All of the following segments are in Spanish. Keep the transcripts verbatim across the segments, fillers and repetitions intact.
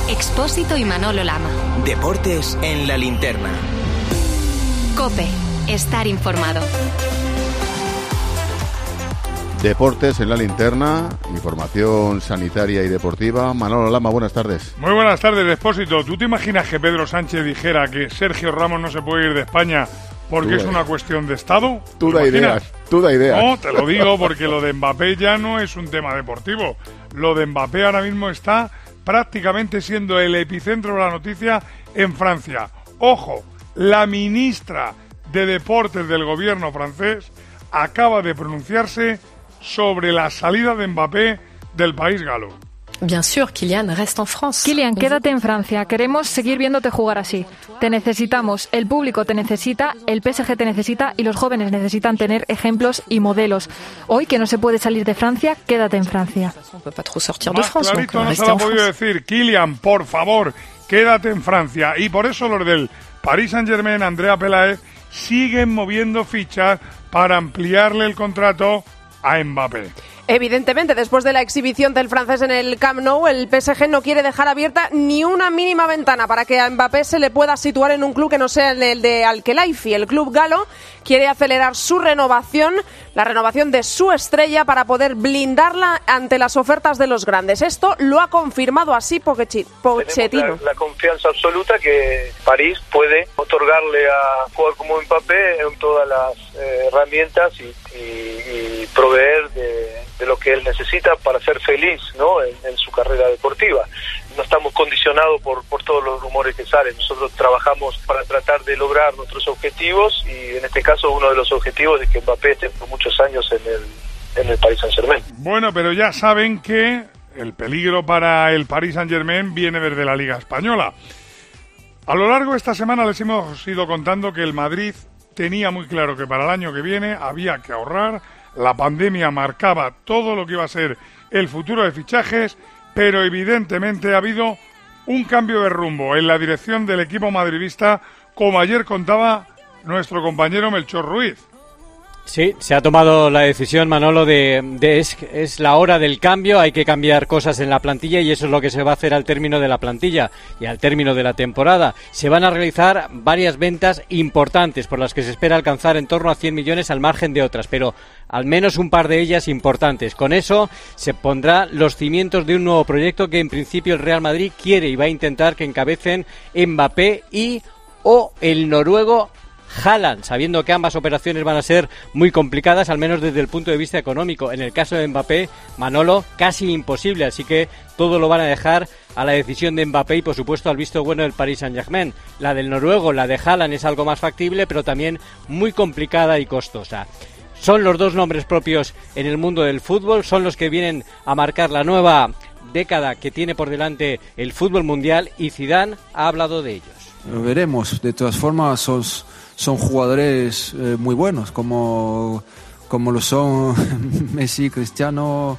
Expósito y Manolo Lama. Deportes en la linterna. COPE. Estar informado. Deportes en la linterna, información sanitaria y deportiva. Manolo Lama, buenas tardes. Muy buenas tardes, Expósito. ¿Tú te imaginas que Pedro Sánchez dijera que Sergio Ramos no se puede ir de España porque es una cuestión de Estado? Tú da ideas, tú da ideas. No, te lo digo porque lo de Mbappé ya no es un tema deportivo. Lo de Mbappé ahora mismo está prácticamente siendo el epicentro de la noticia en Francia. Ojo, la ministra de Deportes del gobierno francés acaba de pronunciarse sobre la salida de Mbappé del país galo. Bien sûr, Kylian reste en France. Kylian, quédate en Francia. Queremos seguir viéndote jugar así. Te necesitamos, el público te necesita, el P S G te necesita y los jóvenes necesitan tener ejemplos y modelos. Hoy que no se puede salir de Francia, quédate en Francia. Más clarito no se lo ha podido decir. Kylian, por favor, quédate en Francia. Y por eso los del Paris Saint-Germain, Andrea Peláez, siguen moviendo fichas para ampliarle el contrato a Mbappé. Evidentemente, después de la exhibición del francés en el Camp Nou, el P S G no quiere dejar abierta ni una mínima ventana para que a Mbappé se le pueda situar en un club que no sea el de Al-Khelaifi. El club galo quiere acelerar su renovación, la renovación de su estrella para poder blindarla ante las ofertas de los grandes. Esto lo ha confirmado así Pochettino. Tenemos la, la confianza absoluta que París puede otorgarle a un jugador como Mbappé en todas las eh, herramientas y, y, y proveer de de lo que él necesita para ser feliz, ¿no? en, en su carrera deportiva. No estamos condicionados por, por todos los rumores que salen. Nosotros trabajamos para tratar de lograr nuestros objetivos y en este caso uno de los objetivos es que Mbappé esté por muchos años en el, en el Paris Saint-Germain. Bueno, pero ya saben que el peligro para el Paris Saint-Germain viene desde la Liga Española. A lo largo de esta semana les hemos ido contando que el Madrid tenía muy claro que para el año que viene había que ahorrar. La pandemia marcaba todo lo que iba a ser el futuro de fichajes, pero evidentemente ha habido un cambio de rumbo en la dirección del equipo madridista, como ayer contaba nuestro compañero Melchor Ruiz. Sí, se ha tomado la decisión, Manolo, de, de es, es la hora del cambio, hay que cambiar cosas en la plantilla y eso es lo que se va a hacer al término de la plantilla y al término de la temporada. Se van a realizar varias ventas importantes por las que se espera alcanzar en torno a cien millones al margen de otras, pero al menos un par de ellas importantes. Con eso se pondrán los cimientos de un nuevo proyecto que en principio el Real Madrid quiere y va a intentar que encabecen Mbappé y o el noruego Haaland, sabiendo que ambas operaciones van a ser muy complicadas, al menos desde el punto de vista económico. En el caso de Mbappé, Manolo, casi imposible, así que todo lo van a dejar a la decisión de Mbappé y por supuesto al visto bueno del Paris Saint-Germain. La del noruego, la de Haaland es algo más factible, pero también muy complicada y costosa. Son los dos nombres propios en el mundo del fútbol, son los que vienen a marcar la nueva década que tiene por delante el fútbol mundial y Zidane ha hablado de ellos. Lo veremos, de todas formas son, son jugadores eh, muy buenos, como, como lo son Messi, Cristiano,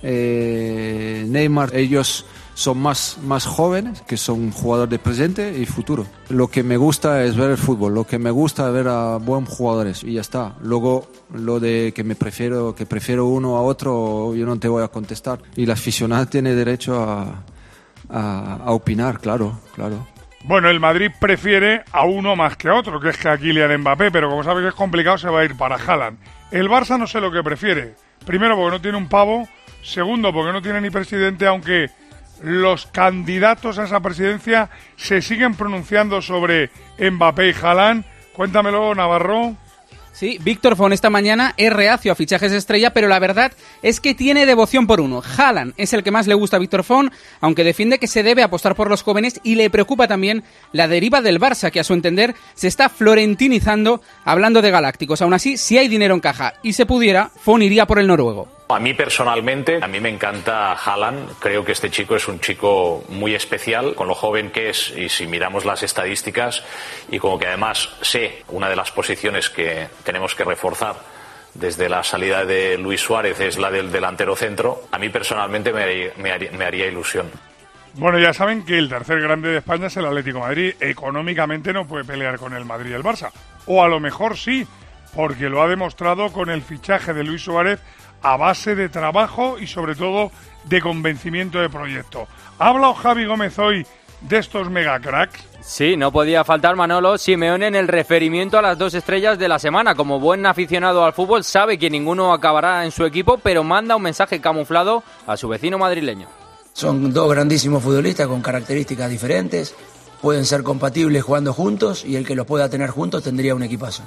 eh, Neymar. Ellos son más, más jóvenes, que son jugadores de presente y futuro. Lo que me gusta es ver el fútbol, lo que me gusta es ver a buenos jugadores y ya está. Luego, lo de que me prefiero, que prefiero uno a otro, yo no te voy a contestar. Y la aficionada tiene derecho a, a, a opinar, claro, claro. Bueno, el Madrid prefiere a uno más que a otro, que es que a Kylian Mbappé, pero como sabes que es complicado, se va a ir para Haaland. El Barça no sé lo que prefiere. Primero, porque no tiene un pavo. Segundo, porque no tiene ni presidente, aunque los candidatos a esa presidencia se siguen pronunciando sobre Mbappé y Haaland. Cuéntamelo, Navarro. Sí, Víctor Fon esta mañana es reacio a fichajes estrella, pero la verdad es que tiene devoción por uno. Haaland es el que más le gusta a Víctor Fon, aunque defiende que se debe apostar por los jóvenes y le preocupa también la deriva del Barça, que a su entender se está florentinizando hablando de galácticos. Aún así, si hay dinero en caja y se pudiera, Fon iría por el noruego. A mí personalmente, a mí me encanta Haaland. Creo que este chico es un chico muy especial, con lo joven que es, y si miramos las estadísticas, y como que además sé una de las posiciones que tenemos que reforzar desde la salida de Luis Suárez es la del delantero centro, a mí personalmente me haría, me haría, me haría ilusión. Bueno, ya saben que el tercer grande de España es el Atlético de Madrid. Económicamente no puede pelear con el Madrid y el Barça. O a lo mejor sí, porque lo ha demostrado con el fichaje de Luis Suárez a base de trabajo y sobre todo de convencimiento de proyecto. ¿Ha hablado Javi Gómez hoy de estos megacracks? Sí, no podía faltar Manolo Simeone en el referimiento a las dos estrellas de la semana. Como buen aficionado al fútbol, sabe que ninguno acabará en su equipo, pero manda un mensaje camuflado a su vecino madrileño. Son dos grandísimos futbolistas con características diferentes, pueden ser compatibles jugando juntos y el que los pueda tener juntos tendría un equipazo.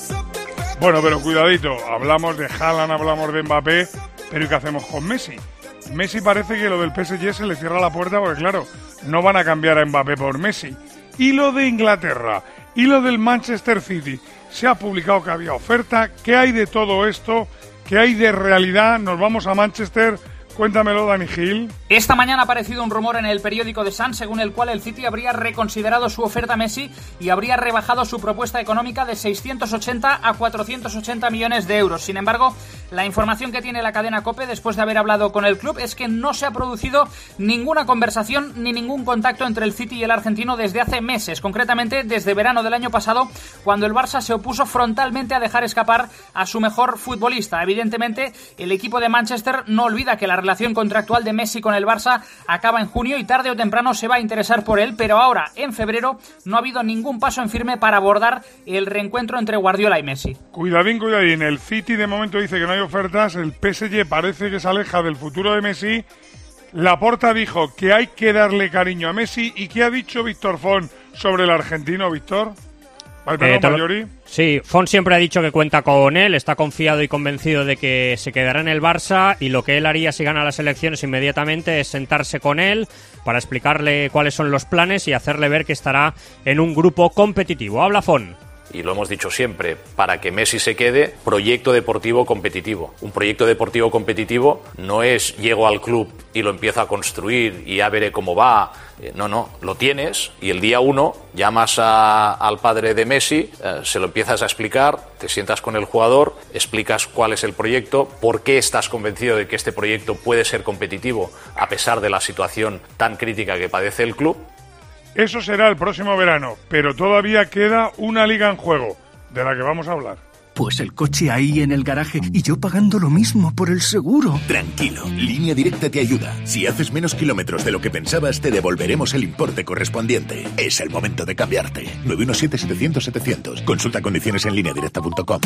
Bueno, pero cuidadito, hablamos de Haaland, hablamos de Mbappé, pero ¿y qué hacemos con Messi? Messi parece que lo del P S G se le cierra la puerta porque claro, no van a cambiar a Mbappé por Messi. Y lo de Inglaterra, y lo del Manchester City, se ha publicado que había oferta. ¿Qué hay de todo esto? ¿Qué hay de realidad? Nos vamos a Manchester. Cuéntamelo, Dani Gil. Esta mañana ha aparecido un rumor en el periódico The Sun según el cual el City habría reconsiderado su oferta a Messi y habría rebajado su propuesta económica de seiscientos ochenta a cuatrocientos ochenta millones de euros. Sin embargo, la información que tiene la cadena COPE después de haber hablado con el club es que no se ha producido ninguna conversación ni ningún contacto entre el City y el argentino desde hace meses, concretamente desde verano del año pasado, cuando el Barça se opuso frontalmente a dejar escapar a su mejor futbolista. Evidentemente, el equipo de Manchester no olvida que la La relación contractual de Messi con el Barça acaba en junio y tarde o temprano se va a interesar por él, pero ahora, en febrero, no ha habido ningún paso en firme para abordar el reencuentro entre Guardiola y Messi. Cuidadín, cuidadín. El City de momento dice que no hay ofertas, el P S G parece que se aleja del futuro de Messi. Laporta dijo que hay que darle cariño a Messi. ¿Y qué ha dicho Víctor Font sobre el argentino, Víctor? Vale, perdón, eh, Mayori. Sí, Font siempre ha dicho que cuenta con él, está confiado y convencido de que se quedará en el Barça y lo que él haría si gana las elecciones inmediatamente es sentarse con él para explicarle cuáles son los planes y hacerle ver que estará en un grupo competitivo. Habla Font. Y lo hemos dicho siempre, para que Messi se quede, proyecto deportivo competitivo. Un proyecto deportivo competitivo no es llego al club y lo empiezo a construir y ya veré cómo va. No, no, lo tienes y el día uno llamas a, al padre de Messi, eh, se lo empiezas a explicar, te sientas con el jugador, explicas cuál es el proyecto, por qué estás convencido de que este proyecto puede ser competitivo a pesar de la situación tan crítica que padece el club. Eso será el próximo verano, pero todavía queda una liga en juego, de la que vamos a hablar. Pues el coche ahí en el garaje y yo pagando lo mismo por el seguro. Tranquilo, Línea Directa te ayuda. Si haces menos kilómetros de lo que pensabas, te devolveremos el importe correspondiente. Es el momento de cambiarte. nueve uno siete, setecientos, setecientos. Consulta condiciones en línea directa punto com.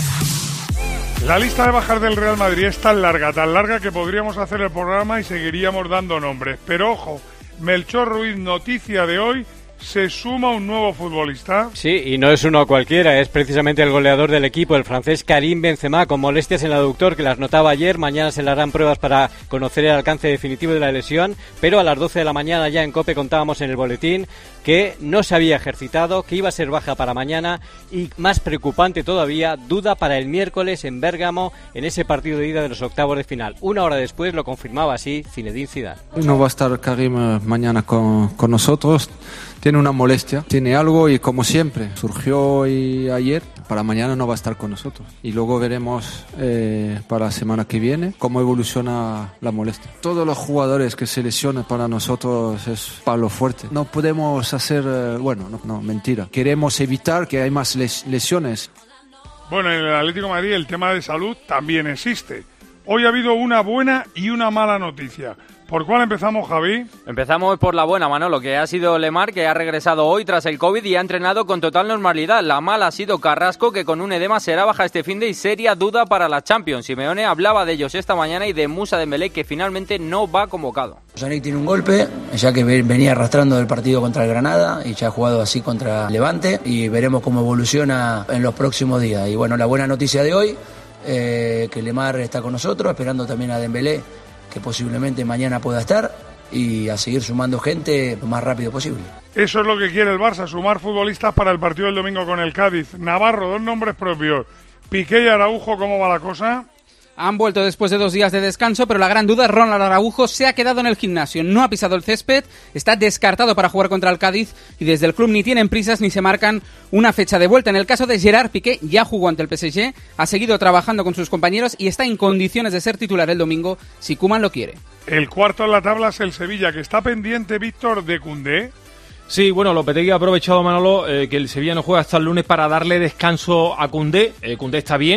La lista de bajas del Real Madrid es tan larga, tan larga que podríamos hacer el programa y seguiríamos dando nombres. Pero ojo, Melchor Ruiz, noticia de hoy, se suma un nuevo futbolista. Sí, y no es uno cualquiera, es precisamente el goleador del equipo, el francés Karim Benzema, con molestias en el aductor que las notaba ayer. Mañana se le harán pruebas para conocer el alcance definitivo de la lesión, pero a las doce de la mañana ya en COPE contábamos en el boletín que no se había ejercitado, que iba a ser baja para mañana y, más preocupante todavía, duda para el miércoles en Bérgamo en ese partido de ida de los octavos de final. Una hora después lo confirmaba así Zinedine Zidane. No va a estar Karim mañana con, con nosotros. Tiene una molestia, tiene algo y como siempre, surgió hoy, ayer, para mañana no va a estar con nosotros. Y luego veremos eh, para la semana que viene cómo evoluciona la molestia. Todos los jugadores que se lesionan para nosotros es palo fuerte. No podemos hacer, eh, bueno, no, no, mentira. Queremos evitar que haya más les- lesiones. Bueno, en el Atlético de Madrid el tema de salud también existe. Hoy ha habido una buena y una mala noticia. ¿Por cuál empezamos, Javi? Empezamos por la buena, Manolo, que ha sido Lemar, que ha regresado hoy tras el COVID y ha entrenado con total normalidad. La mala ha sido Carrasco, que con un edema será baja este finde y seria duda para la Champions. Simeone hablaba de ellos esta mañana y de Moussa Dembélé, que finalmente no va convocado. Yannick tiene un golpe, ya que venía arrastrando del partido contra el Granada y ya ha jugado así contra Levante y veremos cómo evoluciona en los próximos días. Y bueno, la buena noticia de hoy, eh, que Lemar está con nosotros, esperando también a Dembélé, que posiblemente mañana pueda estar, y a seguir sumando gente lo más rápido posible. Eso es lo que quiere el Barça, sumar futbolistas para el partido del domingo con el Cádiz. Navarro, dos nombres propios. Piqué y Araujo, ¿cómo va la cosa? Han vuelto después de dos días de descanso, pero la gran duda es Ronald Araujo. Se ha quedado en el gimnasio, no ha pisado el césped, está descartado para jugar contra el Cádiz y desde el club ni tienen prisas ni se marcan una fecha de vuelta. En el caso de Gerard Piqué, ya jugó ante el P S G, ha seguido trabajando con sus compañeros y está en condiciones de ser titular el domingo si Koeman lo quiere. El cuarto en la tabla es el Sevilla, que está pendiente, Víctor, de Koundé. Sí, bueno, Lopetegui ha aprovechado, Manolo, eh, que el Sevilla no juega hasta el lunes para darle descanso a Koundé. Eh, Koundé está bien.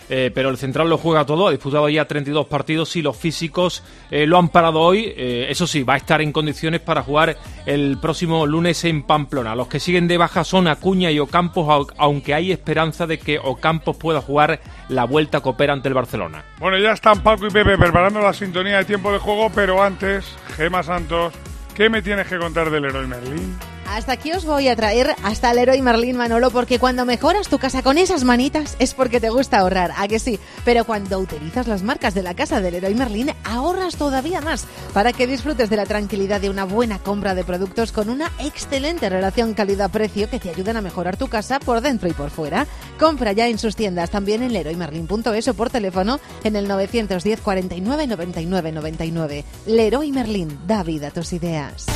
eh, pero el central lo juega todo, ha disputado ya treinta y dos partidos y los físicos eh, lo han parado hoy. Eh, eso sí, va a estar en condiciones para jugar el próximo lunes en Pamplona. Los que siguen de baja son Acuña y Ocampos, aunque hay esperanza de que Ocampos pueda jugar la vuelta copera ante el Barcelona. Bueno, ya están Paco y Pepe preparando la sintonía de tiempo de juego, pero antes, Gema Santos, ¿qué me tienes que contar del Leroy Merlin? Hasta aquí os voy a traer hasta el Leroy Merlin, Manolo, porque cuando mejoras tu casa con esas manitas es porque te gusta ahorrar, ¿a que sí? Pero cuando utilizas las marcas de la casa del Leroy Merlin, ahorras todavía más, para que disfrutes de la tranquilidad de una buena compra de productos con una excelente relación calidad-precio que te ayudan a mejorar tu casa por dentro y por fuera. Compra ya en sus tiendas, también en leroy merlin punto es o por teléfono en el novecientos diez cuarenta y nueve noventa y nueve noventa y nueve. Leroy Merlin, da vida a tus ideas.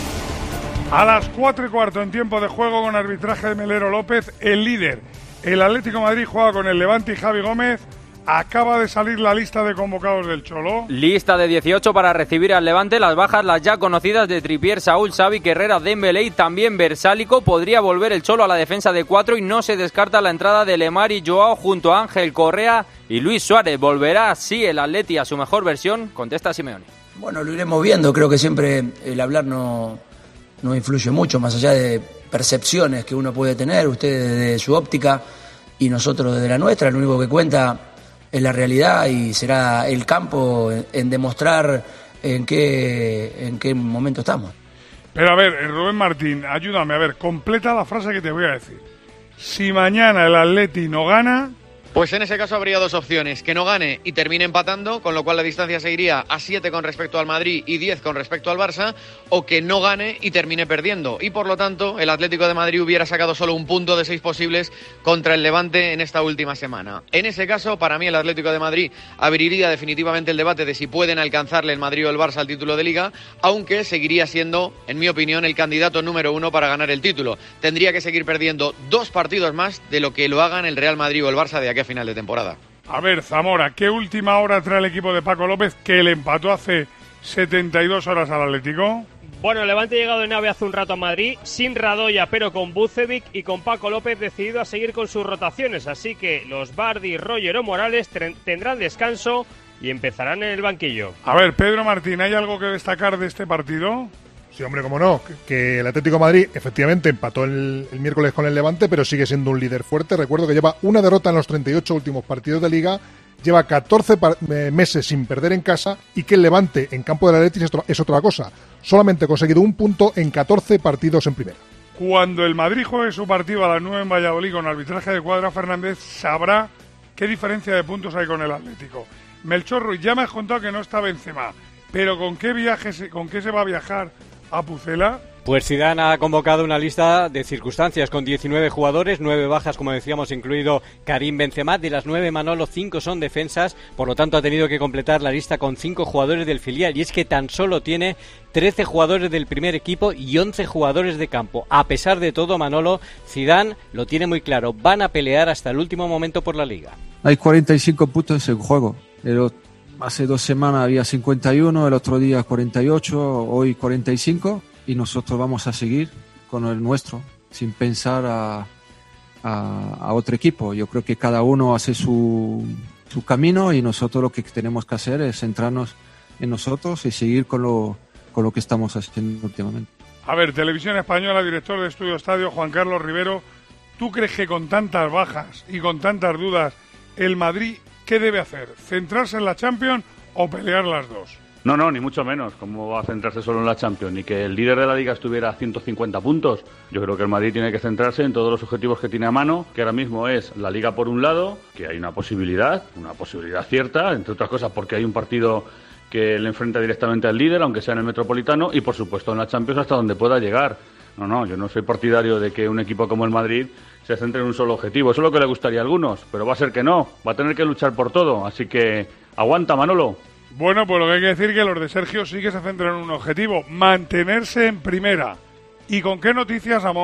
A las cuatro y cuarto en tiempo de juego con arbitraje de Melero López, el líder, el Atlético de Madrid, juega con el Levante y Javi Gómez. Acaba de salir la lista de convocados del Cholo. Lista de dieciocho para recibir al Levante. Las bajas, las ya conocidas de Trippier, Saúl, Xavi, Herrera, Dembélé y también Versálico. Podría volver el Cholo a la defensa de cuatro y no se descarta la entrada de Lemar y Joao junto a Ángel Correa y Luis Suárez. ¿Volverá así el Atleti a su mejor versión? Contesta Simeone. Bueno, lo iremos viendo. Creo que siempre el hablar no... no influye mucho, más allá de percepciones que uno puede tener, ustedes desde su óptica y nosotros desde la nuestra. Lo único que cuenta es la realidad y será el campo en, en demostrar en qué, en qué momento estamos. Pero a ver, Rubén Martín, ayúdame, a ver, completa la frase que te voy a decir. Si mañana el Atleti no gana... Pues en ese caso habría dos opciones, que no gane y termine empatando, con lo cual la distancia se iría a siete con respecto al Madrid y diez con respecto al Barça, o que no gane y termine perdiendo. Y por lo tanto, el Atlético de Madrid hubiera sacado solo un punto de seis posibles contra el Levante en esta última semana. En ese caso, para mí el Atlético de Madrid abriría definitivamente el debate de si pueden alcanzarle el Madrid o el Barça al título de Liga, aunque seguiría siendo, en mi opinión, el candidato número uno para ganar el título. Tendría que seguir perdiendo dos partidos más de lo que lo hagan el Real Madrid o el Barça de aquí a final de temporada. A ver, Zamora, ¿qué última hora trae el equipo de Paco López que le empató hace setenta y dos horas al Atlético? Bueno, el Levante ha llegado de nave hace un rato a Madrid, sin Radoya, pero con Bucevic y con Paco López decidido a seguir con sus rotaciones, así que los Bardi, Roger o Morales tendrán descanso y empezarán en el banquillo. A ver, Pedro Martín, ¿hay algo que destacar de este partido? Sí, hombre, cómo no, que el Atlético de Madrid efectivamente empató el, el miércoles con el Levante, pero sigue siendo un líder fuerte. Recuerdo que lleva una derrota en los treinta y ocho últimos partidos de Liga, lleva catorce par- meses sin perder en casa, y que el Levante en campo del Atlético es, otra- es otra cosa. Solamente ha conseguido un punto en catorce partidos en primera. Cuando el Madrid juegue su partido a las nueve en Valladolid con arbitraje de Cuadra Fernández, sabrá qué diferencia de puntos hay con el Atlético. Melchor Ruiz, ya me has contado que no está Benzema, pero ¿con qué viaje se, con qué se va a viajar a Pucela? Pues Zidane ha convocado una lista de circunstancias con diecinueve jugadores, nueve bajas, como decíamos, incluido Karim Benzema. De las nueve, Manolo, cinco son defensas, por lo tanto ha tenido que completar la lista con cinco jugadores del filial, y es que tan solo tiene trece jugadores del primer equipo y once jugadores de campo. A pesar de todo, Manolo, Zidane lo tiene muy claro, van a pelear hasta el último momento por la Liga. Hay cuarenta y cinco puntos en juego. El, hace dos semanas había cincuenta y uno, el otro día cuarenta y ocho, hoy cuarenta y cinco. Y nosotros vamos a seguir con el nuestro, sin pensar a, a, a otro equipo. Yo creo que cada uno hace su, su camino, y nosotros lo que tenemos que hacer es centrarnos en nosotros y seguir con lo, con lo que estamos haciendo últimamente. A ver, Televisión Española, director de Estudio Estadio, Juan Carlos Rivero, ¿tú crees que con tantas bajas y con tantas dudas el Madrid qué debe hacer? ¿Centrarse en la Champions o pelear las dos? No, no, ni mucho menos. ¿Cómo va a centrarse solo en la Champions? Ni que el líder de la Liga estuviera a ciento cincuenta puntos. Yo creo que el Madrid tiene que centrarse en todos los objetivos que tiene a mano, que ahora mismo es la Liga por un lado, que hay una posibilidad, una posibilidad cierta, entre otras cosas porque hay un partido que le enfrenta directamente al líder, aunque sea en el Metropolitano, y por supuesto en la Champions hasta donde pueda llegar. No, no, yo no soy partidario de que un equipo como el Madrid se centre en un solo objetivo. Eso es lo que le gustaría a algunos, pero va a ser que no. Va a tener que luchar por todo. Así que aguanta, Manolo. Bueno, pues lo que hay que decir es que los de Sergio sí que se centran en un objetivo, mantenerse en primera. ¿Y con qué noticias, Amón?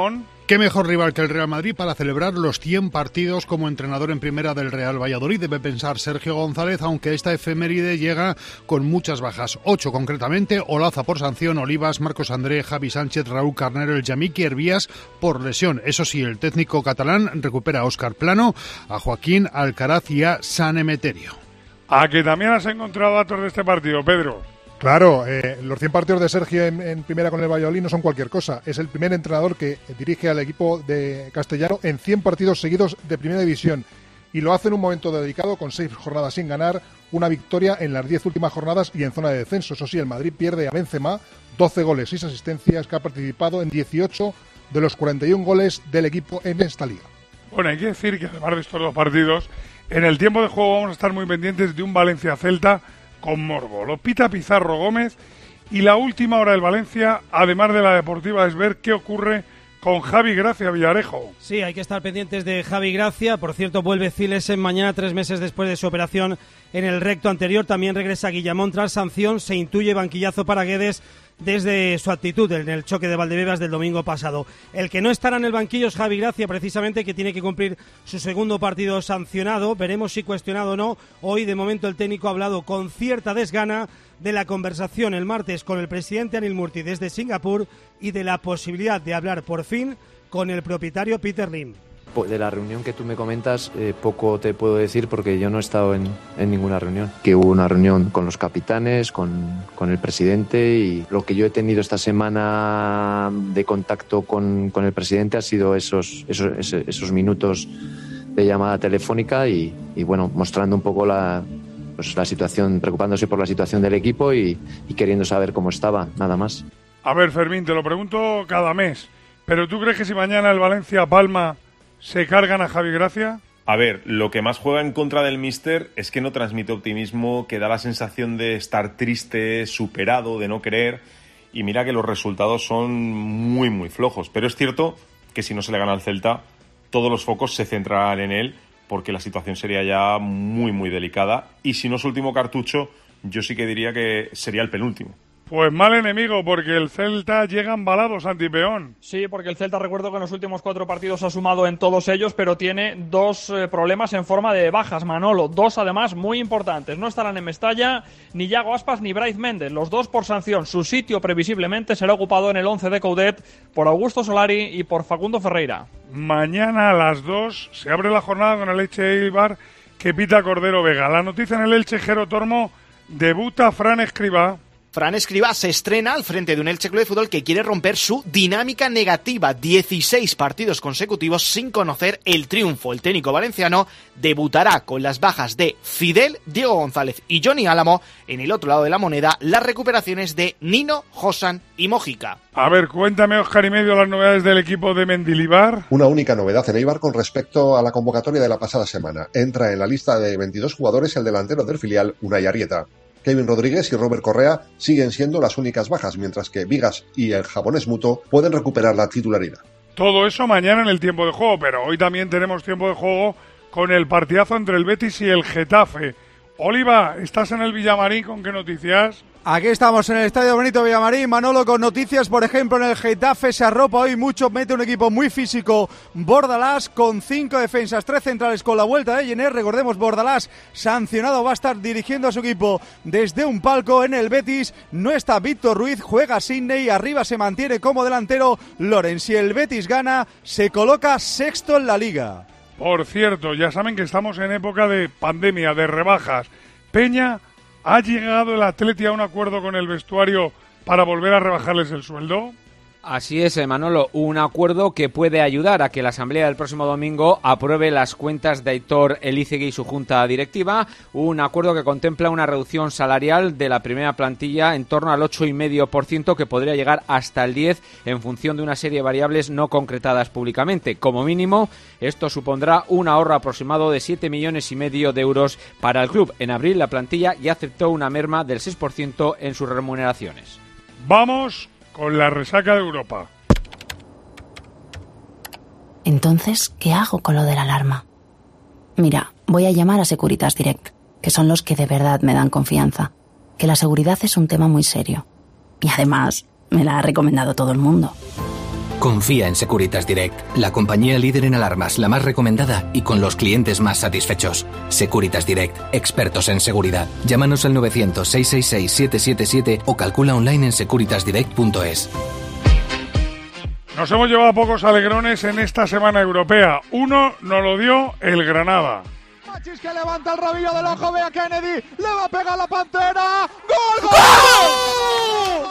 qué mejor rival que el Real Madrid para celebrar los cien partidos como entrenador en primera del Real Valladolid, debe pensar Sergio González, aunque esta efeméride llega con muchas bajas, ocho concretamente: Olaza por sanción, Olivas, Marcos André, Javi Sánchez, Raúl Carnero, el Yamiki Hervías por lesión. Eso sí, el técnico catalán recupera a Óscar Plano, a Joaquín Alcaraz y a San Emeterio. ¿A que también has encontrado datos de este partido, Pedro? Claro, eh, los cien partidos de Sergio en, en primera con el Valladolid no son cualquier cosa. Es el primer entrenador que dirige al equipo de castellano en cien partidos seguidos de primera división. Y lo hace en un momento dedicado, con seis jornadas sin ganar, una victoria en las diez últimas jornadas y en zona de descenso. Eso sí, el Madrid pierde a Benzema, doce goles, seis asistencias, que ha participado en dieciocho de los cuarenta y uno goles del equipo en esta liga. Bueno, hay que decir que además de estos dos partidos, en el tiempo de juego vamos a estar muy pendientes de un Valencia-Celta con morbo. Lo pita Pizarro Gómez y la última hora del Valencia, además de la deportiva, es ver qué ocurre con Javi Gracia Villarejo. Sí, hay que estar pendientes de Javi Gracia. Por cierto, vuelve Zilesen mañana, tres meses después de su operación en el recto anterior. También regresa Guillamón tras sanción. Se intuye banquillazo para Guedes desde su actitud en el choque de Valdebebas del domingo pasado. El que no estará en el banquillo es Javi Gracia, precisamente, que tiene que cumplir su segundo partido sancionado. Veremos si cuestionado o no. Hoy, de momento, el técnico ha hablado con cierta desgana de la conversación el martes con el presidente Anil Murti desde Singapur y de la posibilidad de hablar por fin con el propietario Peter Lim. De la reunión que tú me comentas, eh, poco te puedo decir porque yo no he estado en, en ninguna reunión. Que hubo una reunión con los capitanes, con, con el presidente, y lo que yo he tenido esta semana de contacto con, con el presidente ha sido esos, esos, esos, esos minutos de llamada telefónica y, y bueno, mostrando un poco la, pues, la situación, preocupándose por la situación del equipo y, y queriendo saber cómo estaba, nada más. A ver, Fermín, te lo pregunto cada mes, pero ¿tú crees que si mañana el Valencia palma se cargan a Javi Gracia? A ver, lo que más juega en contra del míster es que no transmite optimismo, que da la sensación de estar triste, superado, de no querer, y mira que los resultados son muy, muy flojos. Pero es cierto que si no se le gana al Celta, todos los focos se centrarán en él, porque la situación sería ya muy, muy delicada, y si no es último cartucho, yo sí que diría que sería el penúltimo. Pues mal enemigo, porque el Celta llega embalado, Santi Peón. Sí, porque el Celta, recuerdo que en los últimos cuatro partidos ha sumado en todos ellos, pero tiene dos eh, problemas en forma de bajas, Manolo. Dos, además, muy importantes. No estarán en Mestalla ni Yago Aspas ni Brais Méndez, los dos por sanción. Su sitio, previsiblemente, será ocupado en el once de Coudet por Augusto Solari y por Facundo Ferreira. Mañana a las dos se abre la jornada con el Elche Eibar, que pita Cordero Vega. La noticia en el Elche, Jero Tormo, debuta Fran Escribá. Fran Escribá se estrena al frente de un Elche Club de Fútbol que quiere romper su dinámica negativa. dieciséis partidos consecutivos sin conocer el triunfo. El técnico valenciano debutará con las bajas de Fidel, Diego González y Johnny Álamo. En el otro lado de la moneda, las recuperaciones de Nino, Josan y Mojica. A ver, cuéntame, Óscar y medio, las novedades del equipo de Mendilibar. Una única novedad en Eibar con respecto a la convocatoria de la pasada semana. Entra en la lista de veintidós jugadores el delantero del filial, Unai Arrieta. Kevin Rodríguez y Robert Correa siguen siendo las únicas bajas, mientras que Vigas y el japonés Muto pueden recuperar la titularidad. Todo eso mañana en el tiempo de juego, pero hoy también tenemos tiempo de juego con el partidazo entre el Betis y el Getafe. Oliva, ¿estás en el Villamarín? ¿Con qué noticias? Aquí estamos en el Estadio Benito Villamarín, Manolo, con noticias. Por ejemplo, en el Getafe se arropa hoy mucho, mete un equipo muy físico, Bordalás, con cinco defensas, tres centrales con la vuelta de Jenner. Recordemos, Bordalás sancionado, va a estar dirigiendo a su equipo desde un palco. En el Betis no está Víctor Ruiz, juega Sidney, arriba se mantiene como delantero Lorenz. Si el Betis gana, se coloca sexto en la Liga. Por cierto, ya saben que estamos en época de pandemia, de rebajas. Peña, ¿ha llegado el Atleti a un acuerdo con el vestuario para volver a rebajarles el sueldo? Así es, Manolo, un acuerdo que puede ayudar a que la Asamblea del próximo domingo apruebe las cuentas de Aitor Elízegui y su junta directiva, un acuerdo que contempla una reducción salarial de la primera plantilla en torno al ocho coma cinco por ciento, que podría llegar hasta el diez por ciento en función de una serie de variables no concretadas públicamente. Como mínimo, esto supondrá un ahorro aproximado de siete millones y medio de euros para el club. En abril, la plantilla ya aceptó una merma del seis por ciento en sus remuneraciones. ¡Vamos con la resaca de Europa! Entonces, ¿qué hago con lo de la alarma? Mira, voy a llamar a Securitas Direct, que son los que de verdad me dan confianza, que la seguridad es un tema muy serio. Y además, me la ha recomendado todo el mundo. Confía en Securitas Direct, la compañía líder en alarmas, la más recomendada y con los clientes más satisfechos. Securitas Direct, expertos en seguridad. Llámanos al novecientos, seiscientos sesenta y seis, setecientos setenta y siete o calcula online en securitas direct punto es. Nos hemos llevado pocos alegrones en esta semana europea. Uno nos lo dio el Granada. Machis que levanta el rabillo del ojo, ve a Kennedy, le va a pegar la Pantera. ¡Gol, gol!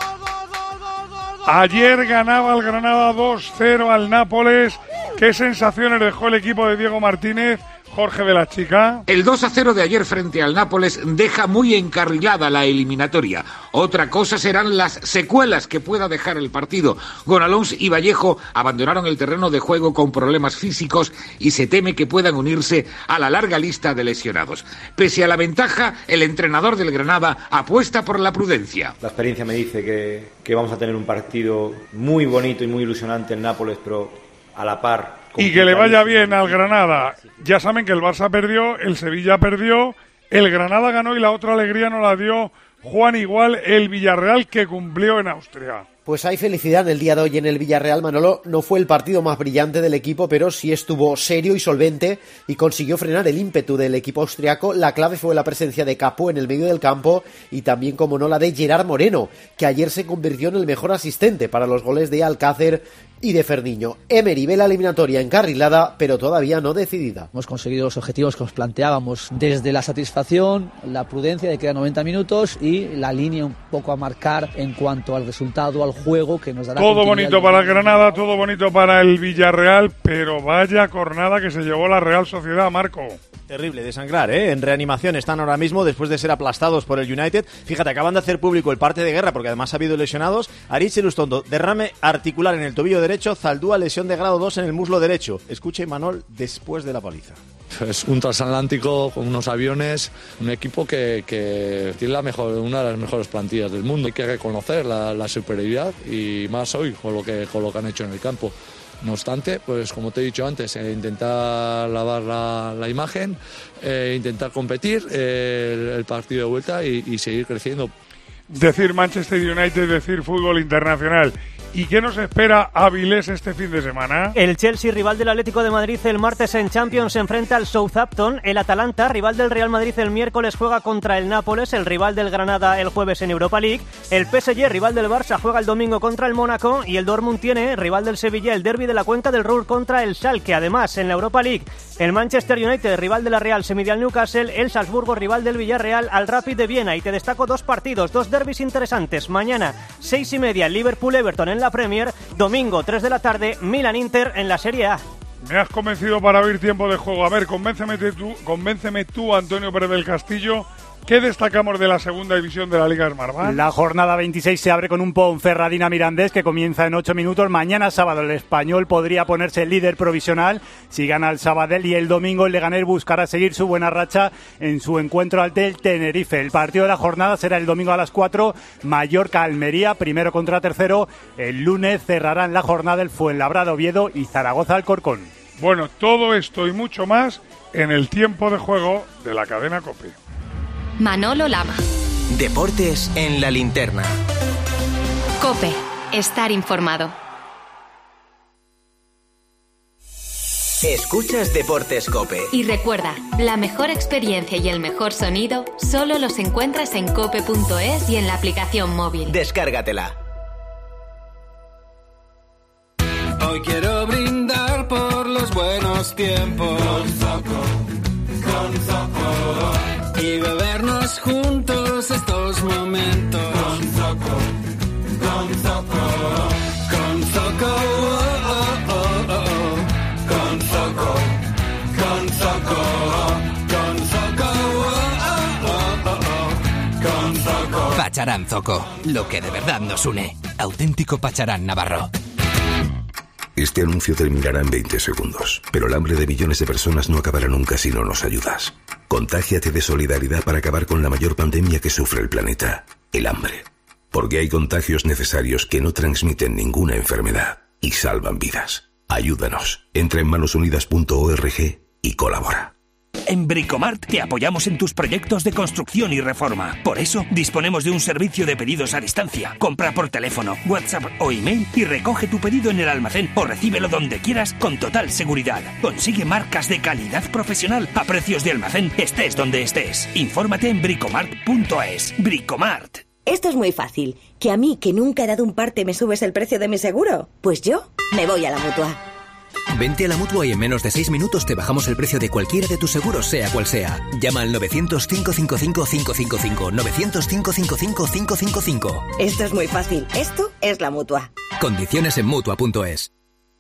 ¡Gol! Ayer ganaba el Granada dos cero al Nápoles. ¿Qué sensaciones dejó el equipo de Diego Martínez? Jorge de la Chica. El dos a cero de ayer frente al Nápoles deja muy encarrilada la eliminatoria. Otra cosa serán las secuelas que pueda dejar el partido. Gonalons y Vallejo abandonaron el terreno de juego con problemas físicos y se teme que puedan unirse a la larga lista de lesionados. Pese a la ventaja, el entrenador del Granada apuesta por la prudencia. La experiencia me dice que, que vamos a tener un partido muy bonito y muy ilusionante en Nápoles, pero a la par... Y que le vaya bien al Granada. Ya saben que el Barça perdió, el Sevilla perdió, el Granada ganó y la otra alegría nos la dio Juan Igual, el Villarreal, que cumplió en Austria. Pues hay felicidad el día de hoy en el Villarreal, Manolo. No fue el partido más brillante del equipo, pero sí estuvo serio y solvente y consiguió frenar el ímpetu del equipo austriaco. La clave fue la presencia de Capu en el medio del campo y también, como no, la de Gerard Moreno, que ayer se convirtió en el mejor asistente para los goles de Alcácer y de Ferniño. Emery ve la eliminatoria encarrilada, pero todavía no decidida. Hemos conseguido los objetivos que nos planteábamos desde la satisfacción, la prudencia de que eran noventa minutos y la línea un poco a marcar en cuanto al resultado, al juego que nos dará. Todo bonito para el Granada, todo bonito para el Villarreal, pero vaya cornada que se llevó la Real Sociedad, Marco. Terrible de sangrar, ¿eh? En reanimación están ahora mismo después de ser aplastados por el United. Fíjate, acaban de hacer público el parte de guerra porque además ha habido lesionados. Aritz Elustondo, derrame articular en el tobillo derecho. Zaldúa, lesión de grado dos en el muslo derecho. Escuche, Manol, después de la paliza. Es un transatlántico con unos aviones, un equipo que, que tiene la mejor, una de las mejores plantillas del mundo. Hay que reconocer la, la superioridad y más hoy con lo que, con lo que han hecho en el campo. No obstante, pues como te he dicho antes, eh, intentar lavar la, la imagen, eh, intentar competir eh, el, el partido de vuelta y, y seguir creciendo. Decir Manchester United, decir fútbol internacional. ¿Y qué nos espera Avilés este fin de semana? El Chelsea, rival del Atlético de Madrid el martes en Champions, se enfrenta al Southampton. El Atalanta, rival del Real Madrid el miércoles, juega contra el Nápoles. El rival del Granada el jueves en Europa League. El P S G, rival del Barça, juega el domingo contra el Mónaco. Y el Dortmund tiene, rival del Sevilla, el derbi de la Cuenca del Ruhr contra el Schalke. Además, en la Europa League, el Manchester United, rival de la Real, se mide al Newcastle. El Salzburgo, rival del Villarreal, al Rapid de Viena. Y te destaco dos partidos, dos derbis interesantes. Mañana, seis y media, Liverpool-Everton en la Premier. Domingo, tres de la tarde, Milan-Inter en la Serie A. Me has convencido para abrir tiempo de juego. A ver, convénceme tú, convénceme tú, Antonio Pérez del Castillo. ¿Qué destacamos de la segunda división de la Liga Smartbank? La jornada veintiséis se abre con un Ponferradina Mirandés que comienza en ocho minutos. Mañana sábado el Español podría ponerse líder provisional si gana el Sabadell, y el domingo el Leganés buscará seguir su buena racha en su encuentro ante el Tenerife. El partido de la jornada será el domingo a las cuatro, Mallorca-Almería, primero contra tercero. El lunes cerrarán la jornada el Fuenlabrada Oviedo y Zaragoza-Alcorcón. Bueno, todo esto y mucho más en el tiempo de juego de la cadena COPE. Manolo Lama. Deportes en la linterna. COPE. Estar informado. Escuchas Deportes COPE. Y recuerda, la mejor experiencia y el mejor sonido solo los encuentras en cope punto es y en la aplicación móvil. Descárgatela. Hoy quiero brindar por los buenos tiempos. Con Zoco, con Zoco. Y bebernos juntos estos momentos. Con Zoco, con Zoco, con Zoco, oh, oh, oh, oh. Con Zoco, con Zoco, con Zoco, oh, oh, oh, oh. Con Zoco. Pacharán Zoco, lo que de verdad nos une. Auténtico Pacharán Navarro. Este anuncio terminará en veinte segundos, pero el hambre de millones de personas no acabará nunca si no nos ayudas. Contágiate de solidaridad para acabar con la mayor pandemia que sufre el planeta, el hambre. Porque hay contagios necesarios que no transmiten ninguna enfermedad y salvan vidas. Ayúdanos. Entra en manos unidas punto org y colabora. En Bricomart te apoyamos en tus proyectos de construcción y reforma. Por eso, disponemos de un servicio de pedidos a distancia. Compra por teléfono, WhatsApp o email y recoge tu pedido en el almacén o recíbelo donde quieras con total seguridad. Consigue marcas de calidad profesional a precios de almacén, estés donde estés. Infórmate en bricomart punto es. Bricomart. Esto es muy fácil. ¿Que a mí, que nunca he dado un parte, me subes el precio de mi seguro? Pues yo me voy a la Mutua. Vente a la Mutua y en menos de seis minutos te bajamos el precio de cualquiera de tus seguros, sea cual sea. Llama al novecientos, cinco cinco cinco, cinco cinco cinco, novecientos, cinco cinco cinco, cinco cinco cinco. Esto es muy fácil. Esto es la Mutua. Condiciones en Mutua punto es.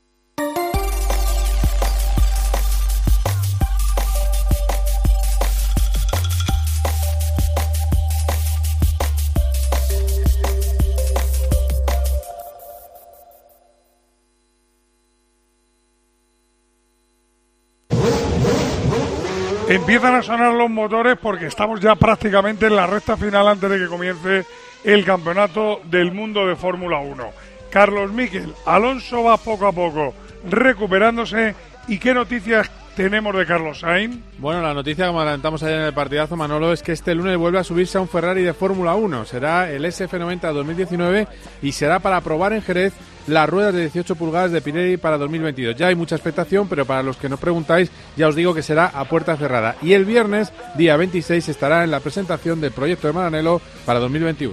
Empiezan a sonar los motores porque estamos ya prácticamente en la recta final antes de que comience el campeonato del mundo de Fórmula uno. Carlos Miquel, Alonso va poco a poco recuperándose. ¿Y qué noticias tenemos de Carlos Sainz? Bueno, la noticia, como adelantamos ayer en el partidazo, Manolo, es que este lunes vuelve a subirse a un Ferrari de Fórmula uno. Será el S F noventa dos mil diecinueve y será para probar en Jerez las ruedas de dieciocho pulgadas de Pirelli para dos mil veintidós. Ya hay mucha expectación, pero para los que nos preguntáis, ya os digo que será a puerta cerrada. Y el viernes, día veintiséis, estará en la presentación del proyecto de Maranello para dos mil veintiuno.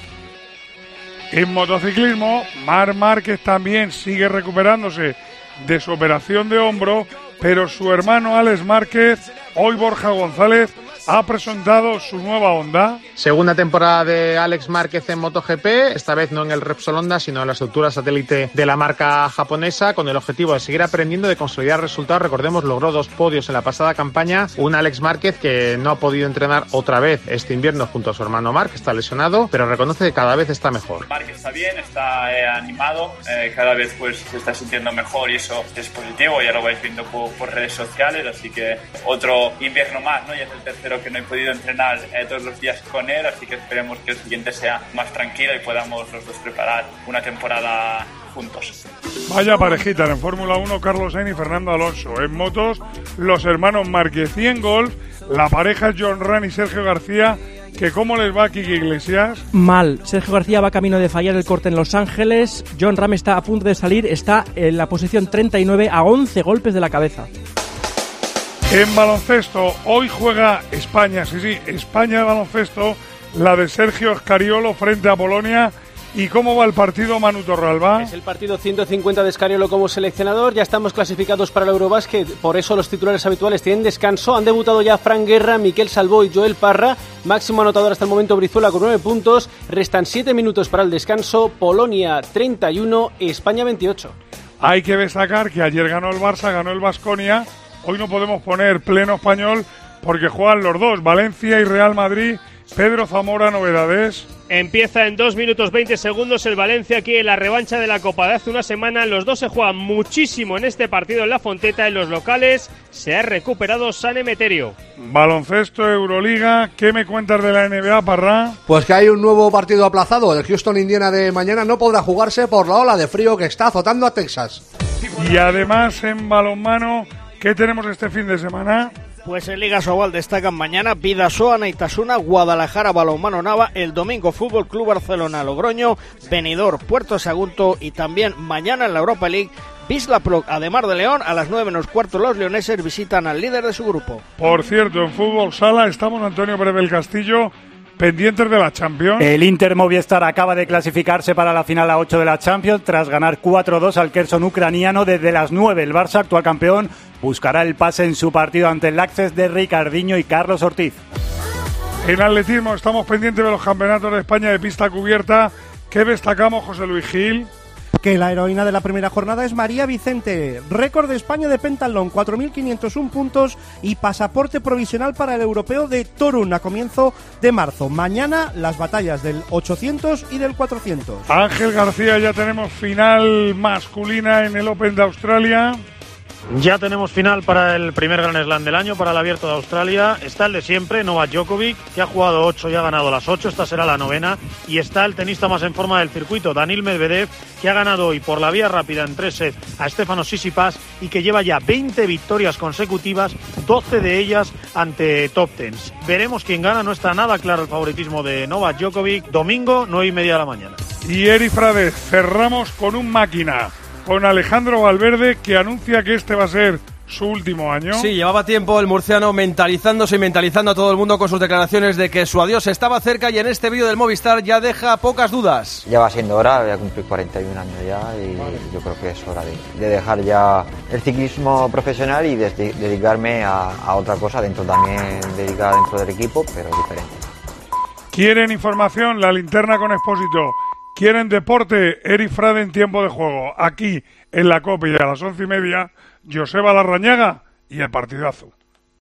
En motociclismo, Marc Márquez también sigue recuperándose de su operación de hombro, pero su hermano Alex Márquez, hoy Borja González, ha presentado su nueva Honda. Segunda temporada de Alex Márquez en MotoGP, esta vez no en el Repsol Honda, sino en la estructura satélite de la marca japonesa, con el objetivo de seguir aprendiendo, de consolidar resultados. Recordemos, logró dos podios en la pasada campaña. Un Alex Márquez que no ha podido entrenar otra vez este invierno junto a su hermano Marc, que está lesionado, pero reconoce que cada vez está mejor. Marc está bien, está eh, animado, eh, cada vez pues se está sintiendo mejor y eso es positivo, ya lo vais viendo por, por redes sociales, así que otro invierno más, ¿no? Ya es el tercero que no he podido entrenar eh, todos los días con él, así que esperemos que el siguiente sea más tranquilo y podamos los dos preparar una temporada juntos. Vaya parejita en Fórmula uno, Carlos Sainz y Fernando Alonso. En motos, los hermanos Márquez. Y en golf, la pareja Jon Rahm y Sergio García, que ¿cómo les va a Kiki Iglesias? Mal. Sergio García va camino de fallar el corte en Los Ángeles. Jon Rahm está a punto de salir, está en la posición treinta y nueve a once golpes de la cabeza. En baloncesto, hoy juega España, sí, sí, España de baloncesto, la de Sergio Scariolo frente a Polonia. ¿Y cómo va el partido, Manu Torralba? Es el partido ciento cincuenta de Scariolo como seleccionador. Ya estamos clasificados para el Eurobásquet, por eso los titulares habituales tienen descanso. Han debutado ya Fran Guerra, Miquel Salvó y Joel Parra. Máximo anotador hasta el momento Brizuela con nueve puntos. Restan siete minutos para el descanso. Polonia treinta y uno, España veintiocho. Hay que destacar que ayer ganó el Barça, ganó el Baskonia. Hoy no podemos poner pleno español porque juegan los dos, Valencia y Real Madrid. Pedro Zamora, novedades. Empieza en dos minutos veinte segundos el Valencia aquí en la revancha de la Copa de hace una semana. Los dos se juegan muchísimo en este partido en la Fonteta. En los locales se ha recuperado San Emeterio. Baloncesto, Euroliga. ¿Qué me cuentas de la N B A, Parra? Pues que hay un nuevo partido aplazado. El Houston Indiana de mañana no podrá jugarse por la ola de frío que está azotando a Texas. Y además en balonmano, ¿qué tenemos este fin de semana? Pues en Liga Sobal destacan mañana Bidasoa, Naitasuna, Guadalajara, Balonmano Nava, el domingo Fútbol Club Barcelona, Logroño, Benidorm, Puerto Sagunto y también mañana en la Europa League Wisla Plock, Ademar de León. A las nueve menos cuarto los leoneses visitan al líder de su grupo. Por cierto, en Fútbol Sala estamos Antonio Pérez del Castillo, pendientes de la Champions. El Inter Movistar acaba de clasificarse para la final a ocho de la Champions tras ganar cuatro dos al Kherson ucraniano. Desde las nueve el Barça, actual campeón, buscará el pase en su partido ante el Access de Ricardinho y Carlos Ortiz. En atletismo estamos pendientes de los campeonatos de España de pista cubierta. ¿Qué destacamos, José Luis Gil? Que la heroína de la primera jornada es María Vicente, récord de España de pentatlón, cuatro mil quinientos uno puntos y pasaporte provisional para el europeo de Torun a comienzo de marzo. Mañana las batallas del ochocientos y del cuatrocientos. Ángel García, ya tenemos final masculina en el Open de Australia. Ya tenemos final para el primer Grand Slam del año, para el Abierto de Australia. Está el de siempre, Novak Djokovic, que ha jugado ocho y ha ganado las ocho. Esta será la novena. Y está el tenista más en forma del circuito, Daniil Medvedev, que ha ganado hoy por la vía rápida en tres sets a Stefanos Tsitsipas y que lleva ya veinte victorias consecutivas, doce de ellas ante top tens. Veremos quién gana. No está nada claro el favoritismo de Novak Djokovic. Domingo, nueve y media de la mañana. Y Eri Frades, cerramos con un máquina, con Alejandro Valverde, que anuncia que este va a ser su último año. Sí, llevaba tiempo el murciano mentalizándose y mentalizando a todo el mundo con sus declaraciones de que su adiós estaba cerca, y en este vídeo del Movistar ya deja pocas dudas. Ya va siendo hora, voy a cumplir cuarenta y un años ya y vale. Yo creo que es hora de, de dejar ya el ciclismo profesional y de, de, dedicarme a, a otra cosa, dentro también dedicada dentro del equipo, pero diferente. ¿Quieren información? La linterna con Expósito. ¿Quieren deporte? Eri Frade en tiempo de juego. Aquí en la COPE y a las once y media, Joseba Larrañaga y el partidazo.